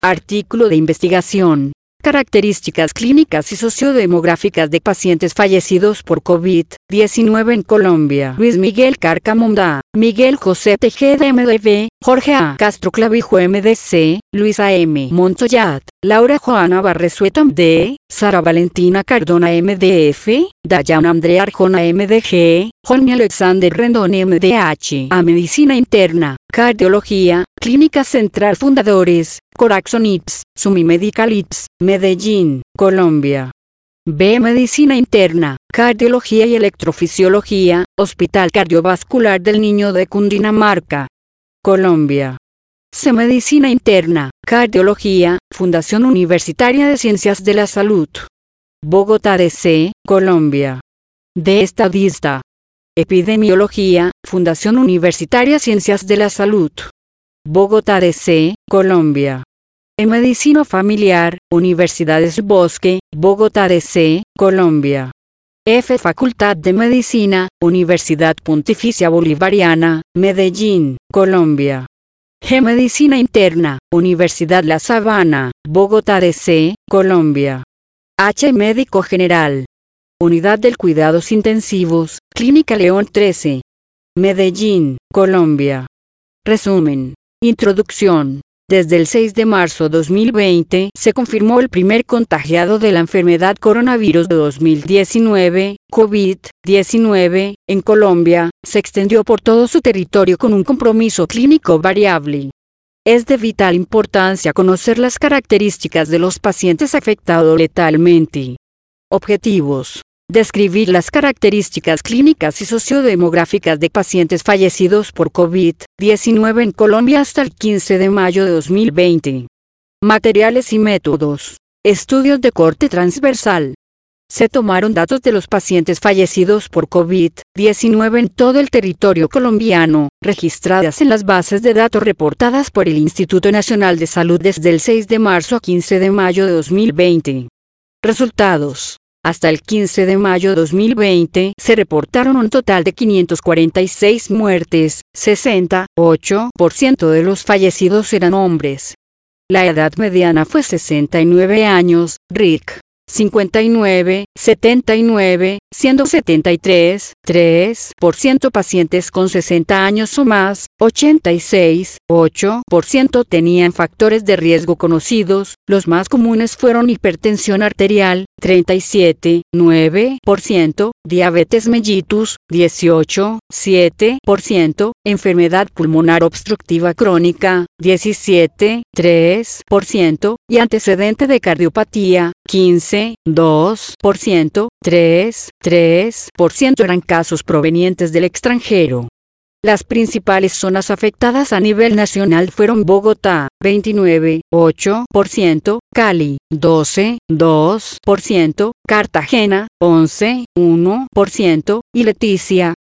Artículo de investigación. Características clínicas y sociodemográficas de pacientes fallecidos por COVID-19 en Colombia. Luis Miguel Carcamonda, Miguel José Tejeda MDV, Jorge A. Castro Clavijo MDC, Luisa M. Montoyat, Laura Joana Barresueta MD, Sara Valentina Cardona MDF, Dayana Andrea Arjona MDG, Johnny Alexander Rendón MDH. A Medicina Interna, Cardiología, Clínica Central Fundadores, Coraxon IPS, Sumi Medical IPS, Medellín, Colombia. B. Medicina Interna, Cardiología y Electrofisiología, Hospital Cardiovascular del Niño de Cundinamarca, Colombia. C. Medicina Interna, Cardiología, Fundación Universitaria de Ciencias de la Salud, Bogotá DC, Colombia. D. Estadista. Epidemiología, Fundación Universitaria Ciencias de la Salud, Bogotá DC, Colombia. E. Medicina Familiar, Universidades Bosque, Bogotá DC, Colombia. F. Facultad de Medicina, Universidad Pontificia Bolivariana, Medellín, Colombia. G. Medicina Interna, Universidad La Sabana, Bogotá DC, Colombia. H. Médico General. Unidad del Cuidados Intensivos, Clínica León 13. Medellín, Colombia. Resumen. Introducción. Desde el 6 de marzo de 2020 se confirmó el primer contagiado de la enfermedad coronavirus de 2019, COVID-19, en Colombia. Se extendió por todo su territorio con un compromiso clínico variable. Es de vital importancia conocer las características de los pacientes afectados letalmente. Objetivos. Describir las características clínicas y sociodemográficas de pacientes fallecidos por COVID-19 en Colombia hasta el 15 de mayo de 2020. Materiales y métodos. Estudios de corte transversal. Se tomaron datos de los pacientes fallecidos por COVID-19 en todo el territorio colombiano, registradas en las bases de datos reportadas por el Instituto Nacional de Salud desde el 6 de marzo a 15 de mayo de 2020. Resultados. Hasta el 15 de mayo de 2020 se reportaron un total de 546 muertes, 68% de los fallecidos eran hombres. La edad mediana fue 69 años, RIC 59, 79, siendo 73,3% pacientes con 60 años o más, 86,8% tenían factores de riesgo conocidos, los más comunes fueron hipertensión arterial, 37,9%, diabetes mellitus, 18,7%, enfermedad pulmonar obstructiva crónica, 17,3%, y antecedente de cardiopatía, 15,2%, 3,3% eran casos provenientes del extranjero. Las principales zonas afectadas a nivel nacional fueron Bogotá, 29,8%, Cali, 12,2%, Cartagena, 11,1% y Leticia,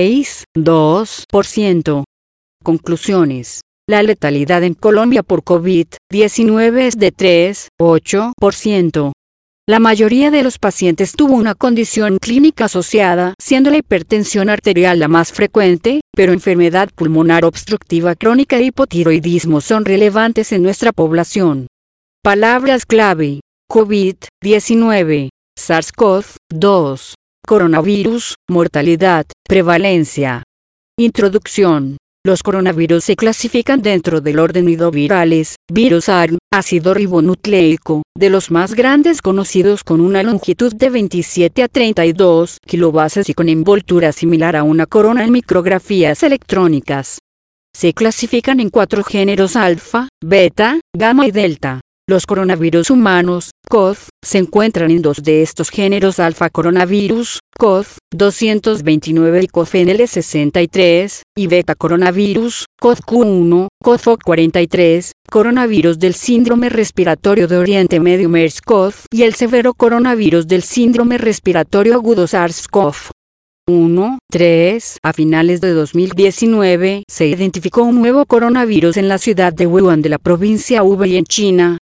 6,2%. Conclusiones. La letalidad en Colombia por COVID-19 es de 3,8%. La mayoría de los pacientes tuvo una condición clínica asociada, siendo la hipertensión arterial la más frecuente, pero enfermedad pulmonar obstructiva crónica e hipotiroidismo son relevantes en nuestra población. Palabras clave: COVID-19, SARS-CoV-2, coronavirus, mortalidad, prevalencia. Introducción. Los coronavirus se clasifican dentro del orden nidovirales, virus ARN, ácido ribonucleico, de los más grandes conocidos con una longitud de 27 a 32 kilobases y con envoltura similar a una corona en micrografías electrónicas. Se clasifican en 4 géneros alfa, beta, gamma y delta. Los coronavirus humanos, CoV, se encuentran en 2 de estos géneros alfa: coronavirus, CoV 229 y CoV-NL63, y beta coronavirus, CoV-Q1, CoV-43, coronavirus del síndrome respiratorio de Oriente Medio MERS-CoV y el severo coronavirus del síndrome respiratorio agudo SARS-CoV. 1.3. A finales de 2019, se identificó un nuevo coronavirus en la ciudad de Wuhan de la provincia Hubei en China,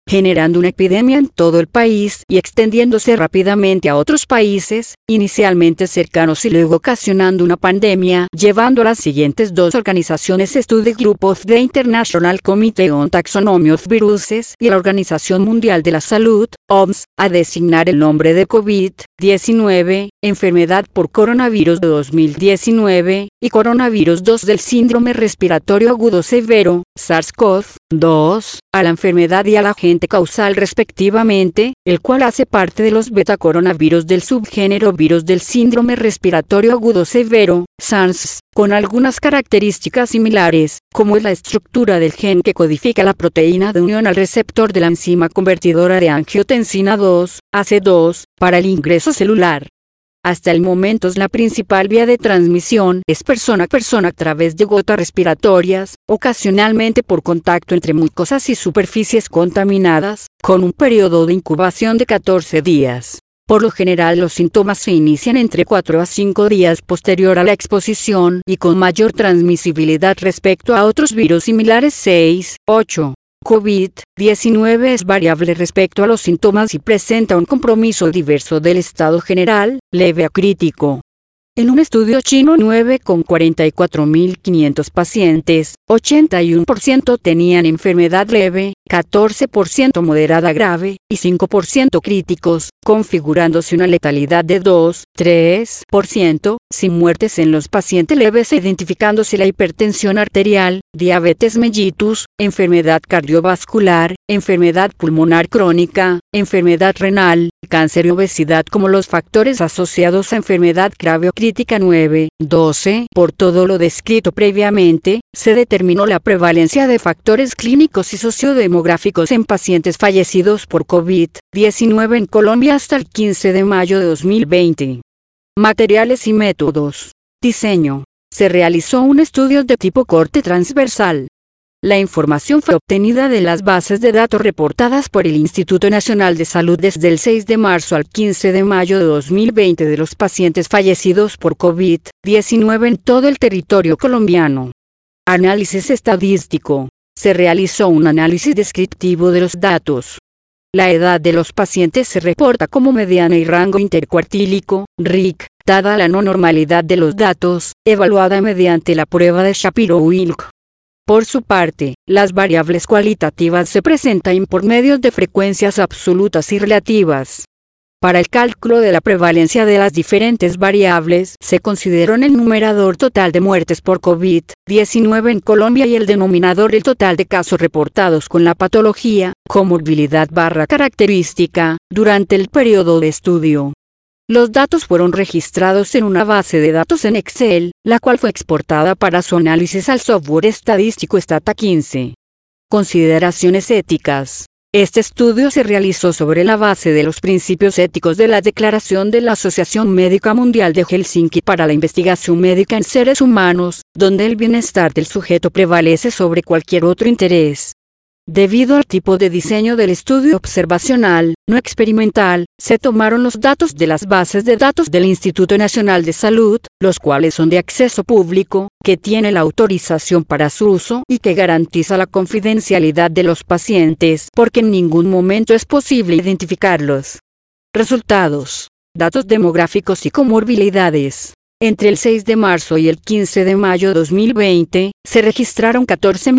generando una epidemia en todo el país y extendiéndose rápidamente a otros países, inicialmente cercanos y luego ocasionando una pandemia, llevando a las siguientes dos organizaciones Study Group of the International Committee on Taxonomy of Viruses y la Organización Mundial de la Salud, OMS, a designar el nombre de COVID-19, enfermedad por coronavirus de 2019, y coronavirus 2 del síndrome respiratorio agudo severo, SARS-CoV-2, a la enfermedad y al agente causal respectivamente, el cual hace parte de los betacoronavirus del subgénero virus del síndrome respiratorio agudo severo, SARS, con algunas características similares, como es la estructura del gen que codifica la proteína de unión al receptor de la enzima convertidora de angiotensina 2, AC2, para el ingreso celular. Hasta el momento la principal vía de transmisión es persona a persona a través de gotas respiratorias, ocasionalmente por contacto entre mucosas y superficies contaminadas, con un periodo de incubación de 14 días. Por lo general los síntomas se inician entre 4 a 5 días posterior a la exposición y con mayor transmisibilidad respecto a otros virus similares 6, 8. COVID-19 es variable respecto a los síntomas y presenta un compromiso diverso del estado general, leve a crítico. En un estudio chino 9 con 44.500 pacientes, 81% tenían enfermedad leve, 14% moderada grave, y 5% críticos, configurándose una letalidad de 2-3%, sin muertes en los pacientes leves e identificándose la hipertensión arterial, diabetes mellitus, enfermedad cardiovascular, enfermedad pulmonar crónica, enfermedad renal, cáncer y obesidad como los factores asociados a enfermedad grave o crítica 9-12. Por todo lo descrito previamente, se determinó la prevalencia de factores clínicos y sociodemográficos en pacientes fallecidos por COVID-19 en Colombia hasta el 15 de mayo de 2020. Materiales y métodos. Diseño. Se realizó un estudio de tipo corte transversal. La información fue obtenida de las bases de datos reportadas por el Instituto Nacional de Salud desde el 6 de marzo al 15 de mayo de 2020 de los pacientes fallecidos por COVID-19 en todo el territorio colombiano. Análisis estadístico. Se realizó un análisis descriptivo de los datos. La edad de los pacientes se reporta como mediana y rango intercuartílico, RIC, dada la no normalidad de los datos, evaluada mediante la prueba de Shapiro-Wilk. Por su parte, las variables cualitativas se presentan por medio de frecuencias absolutas y relativas. Para el cálculo de la prevalencia de las diferentes variables, se consideró el numerador total de muertes por COVID-19 en Colombia y el denominador el total de casos reportados con la patología, comorbilidad/característica, durante el periodo de estudio. Los datos fueron registrados en una base de datos en Excel, la cual fue exportada para su análisis al software estadístico Stata 15. Consideraciones éticas. Este estudio se realizó sobre la base de los principios éticos de la Declaración de la Asociación Médica Mundial de Helsinki para la investigación médica en seres humanos, donde el bienestar del sujeto prevalece sobre cualquier otro interés. Debido al tipo de diseño del estudio observacional, no experimental, se tomaron los datos de las bases de datos del Instituto Nacional de Salud, los cuales son de acceso público, que tiene la autorización para su uso y que garantiza la confidencialidad de los pacientes, porque en ningún momento es posible identificarlos. Resultados. Datos demográficos y comorbilidades. Entre el 6 de marzo y el 15 de mayo de 2020, se registraron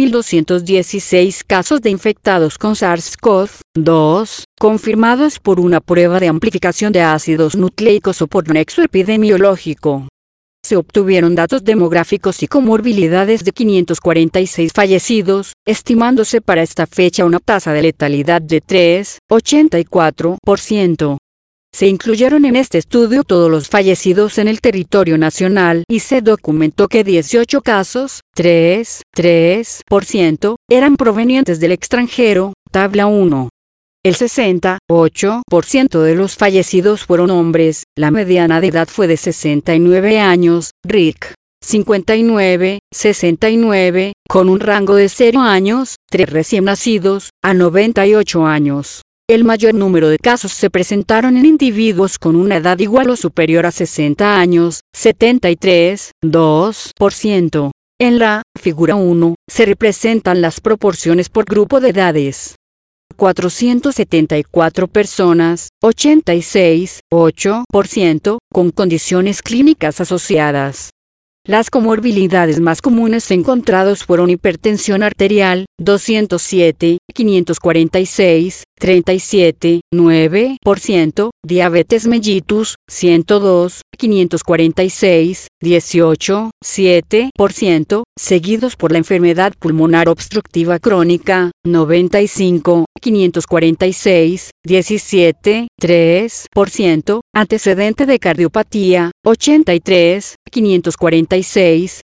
14.216 casos de infectados con SARS-CoV-2, confirmados por una prueba de amplificación de ácidos nucleicos o por nexo epidemiológico. Se obtuvieron datos demográficos y comorbilidades de 546 fallecidos, estimándose para esta fecha una tasa de letalidad de 3,84%. Se incluyeron en este estudio todos los fallecidos en el territorio nacional y se documentó que 18 casos, 3%, eran provenientes del extranjero, tabla 1. El 68% de los fallecidos fueron hombres, la mediana de edad fue de 69 años, RIC 59-69, con un rango de 0 años, 3 recién nacidos, a 98 años. El mayor número de casos se presentaron en individuos con una edad igual o superior a 60 años, 73,2%. En la figura 1, se representan las proporciones por grupo de edades. 474 personas, 86,8%, con condiciones clínicas asociadas. Las comorbilidades más comunes encontrados fueron hipertensión arterial, 207, 546, 37,9%, diabetes mellitus, 102, 546, 18,7%, seguidos por la enfermedad pulmonar obstructiva crónica, 95, 546, 17,3%, antecedente de cardiopatía, 83, 546,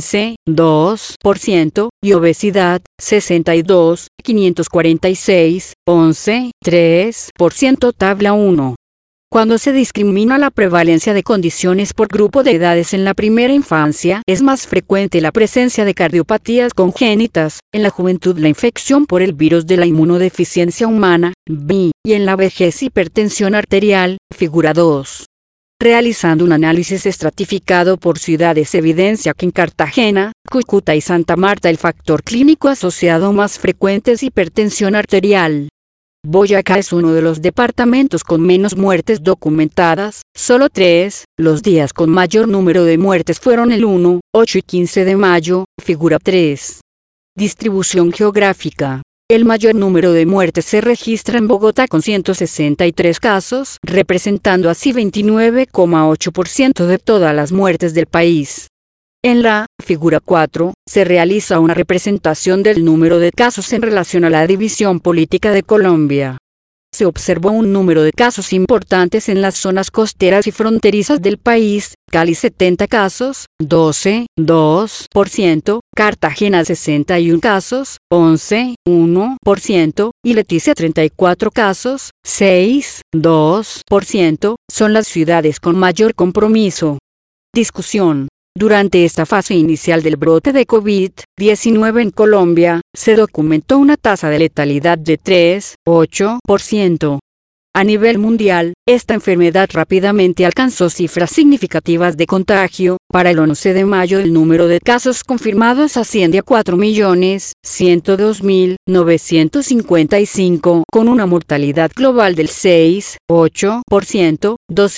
15,2%, y obesidad, 62, 546, 11,3%. Tabla 1. Cuando se discrimina la prevalencia de condiciones por grupo de edades en la primera infancia, es más frecuente la presencia de cardiopatías congénitas, en la juventud la infección por el virus de la inmunodeficiencia humana, VI, y en la vejez hipertensión arterial, figura 2. Realizando un análisis estratificado por ciudades evidencia que en Cartagena, Cúcuta y Santa Marta el factor clínico asociado más frecuente es hipertensión arterial. Boyacá es uno de los departamentos con menos muertes documentadas, solo 3, los días con mayor número de muertes fueron el 1, 8 y 15 de mayo, figura 3. Distribución geográfica. El mayor número de muertes se registra en Bogotá con 163 casos, representando así 29,8% de todas las muertes del país. En la figura 4, se realiza una representación del número de casos en relación a la división política de Colombia. Se observó un número de casos importantes en las zonas costeras y fronterizas del país: Cali 70 casos, 12,2%, Cartagena 61 casos, 11,1%, y Leticia 34 casos, 6,2%, son las ciudades con mayor compromiso. Discusión. Durante esta fase inicial del brote de COVID-19 en Colombia, se documentó una tasa de letalidad de 3,8%. A nivel mundial, esta enfermedad rápidamente alcanzó cifras significativas de contagio. Para el 11 de mayo el número de casos confirmados asciende a 4.102.955, con una mortalidad global del 6,8%,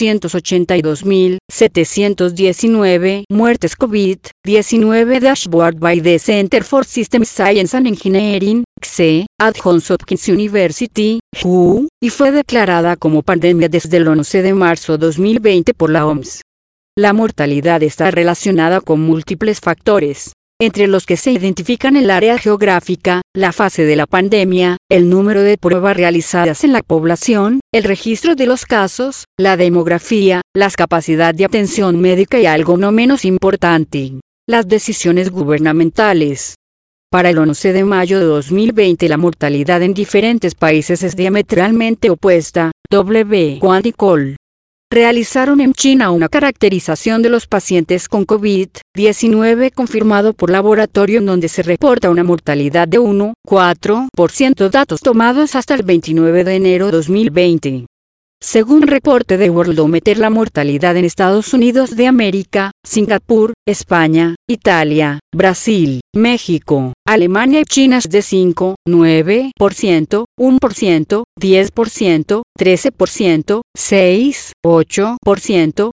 282.719 muertes COVID-19. Dashboard by the Center for System Science and Engineering, CSE, at Johns Hopkins University, WHO, y fue declarada como pandemia desde el 11 de marzo de 2020 por la OMS. La mortalidad está relacionada con múltiples factores, entre los que se identifican el área geográfica, la fase de la pandemia, el número de pruebas realizadas en la población, el registro de los casos, la demografía, las capacidades de atención médica y, algo no menos importante, las decisiones gubernamentales. Para el 11 de mayo de 2020 la mortalidad en diferentes países es diametralmente opuesta. W. Quanticol. Realizaron en China una caracterización de los pacientes con COVID-19 confirmado por laboratorio, en donde se reporta una mortalidad de 1,4%, datos tomados hasta el 29 de enero de 2020. Según reporte de Worldometer, la mortalidad en Estados Unidos de América, Singapur, España, Italia, Brasil, México, Alemania y China es de 5,9%, 1%, 10%, 13%, 6,8%,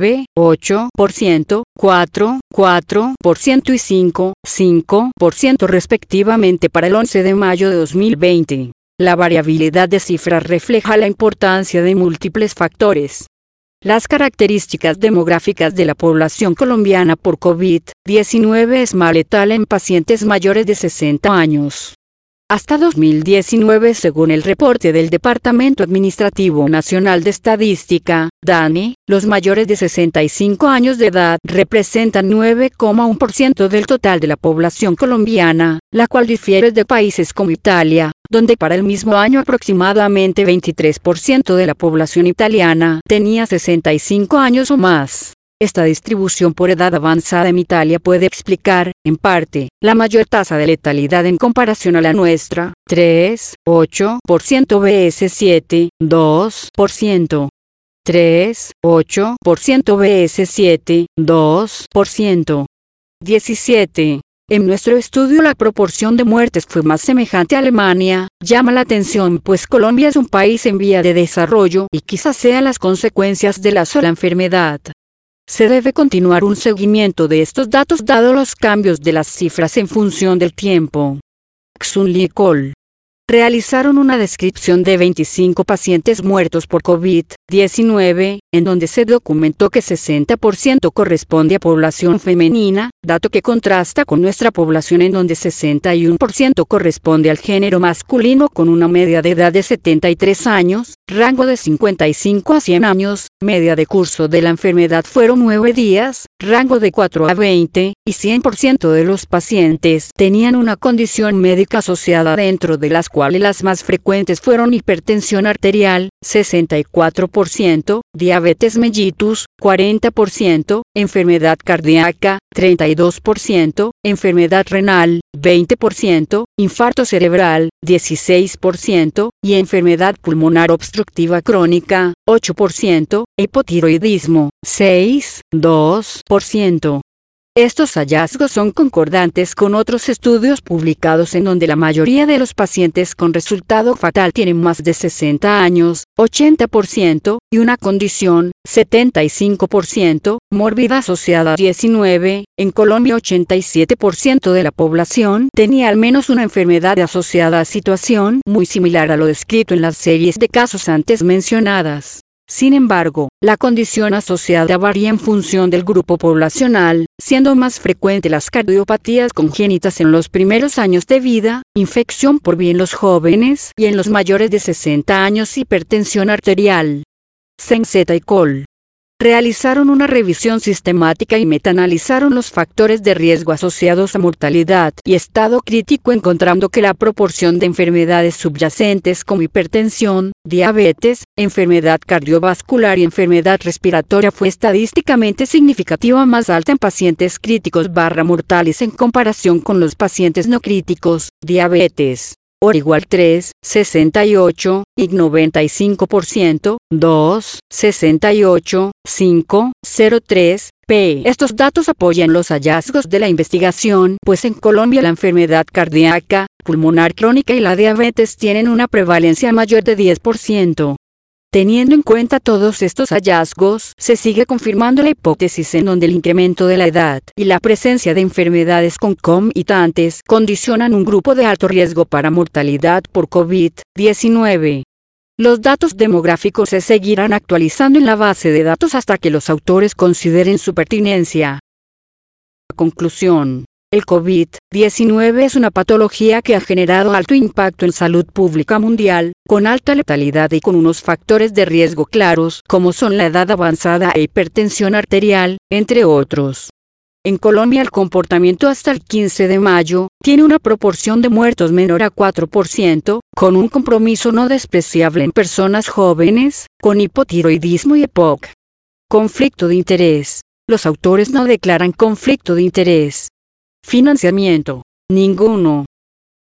9,8%, 4,4% y 5,5% respectivamente para el 11 de mayo de 2020. La variabilidad de cifras refleja la importancia de múltiples factores. Las características demográficas de la población colombiana por COVID-19 es más letal en pacientes mayores de 60 años. Hasta 2019, según el reporte del Departamento Administrativo Nacional de Estadística, DANE, los mayores de 65 años de edad representan 9,1% del total de la población colombiana, la cual difiere de países como Italia, donde para el mismo año aproximadamente 23% de la población italiana tenía 65 años o más. Esta distribución por edad avanzada en Italia puede explicar, en parte, la mayor tasa de letalidad en comparación a la nuestra, 3,8% vs 7,2%. 3,8% vs 7,2%. 17. En nuestro estudio la proporción de muertes fue más semejante a Alemania. Llama la atención pues Colombia es un país en vía de desarrollo y quizás sean las consecuencias de la sola enfermedad. Se debe continuar un seguimiento de estos datos dado los cambios de las cifras en función del tiempo. Xunli et al. Realizaron una descripción de 25 pacientes muertos por COVID-19, en donde se documentó que 60% corresponde a población femenina, dato que contrasta con nuestra población en donde 61% corresponde al género masculino con una media de edad de 73 años, rango de 55 a 100 años, media de curso de la enfermedad fueron 9 días, rango de 4 a 20, y 100% de los pacientes tenían una condición médica asociada dentro de las cuales las más frecuentes fueron hipertensión arterial, 64%, diabetes mellitus, 40%, enfermedad cardíaca, 32%, enfermedad renal, 20%, infarto cerebral, 16%, y enfermedad pulmonar obstructiva crónica, 8%, hipotiroidismo, 6,2%. Estos hallazgos son concordantes con otros estudios publicados en donde la mayoría de los pacientes con resultado fatal tienen más de 60 años, 80%, y una condición, 75%, mórbida asociada a 19. En Colombia 87% de la población tenía al menos una enfermedad asociada a situación muy similar a lo descrito en las series de casos antes mencionadas. Sin embargo, la condición asociada varía en función del grupo poblacional, siendo más frecuente las cardiopatías congénitas en los primeros años de vida, infección por VIH en los jóvenes y en los mayores de 60 años hipertensión arterial. Senzeta et al. Realizaron una revisión sistemática y metaanalizaron los factores de riesgo asociados a mortalidad y estado crítico encontrando que la proporción de enfermedades subyacentes como hipertensión, diabetes, enfermedad cardiovascular y enfermedad respiratoria fue estadísticamente significativa más alta en pacientes críticos mortales en comparación con los pacientes no críticos, diabetes. O igual 3, 68, y 95%, 2, 68, 5, 03, p. Estos datos apoyan los hallazgos de la investigación, pues en Colombia la enfermedad cardíaca, pulmonar crónica y la diabetes tienen una prevalencia mayor de 10%. Teniendo en cuenta todos estos hallazgos, se sigue confirmando la hipótesis en donde el incremento de la edad y la presencia de enfermedades concomitantes condicionan un grupo de alto riesgo para mortalidad por COVID-19. Los datos demográficos se seguirán actualizando en la base de datos hasta que los autores consideren su pertinencia. Conclusión. El COVID-19 es una patología que ha generado alto impacto en salud pública mundial, con alta letalidad y con unos factores de riesgo claros, como son la edad avanzada e hipertensión arterial, entre otros. En Colombia el comportamiento hasta el 15 de mayo tiene una proporción de muertos menor a 4%, con un compromiso no despreciable en personas jóvenes, con hipotiroidismo y EPOC. Conflicto de interés. Los autores no declaran conflicto de interés. Financiamiento. Ninguno.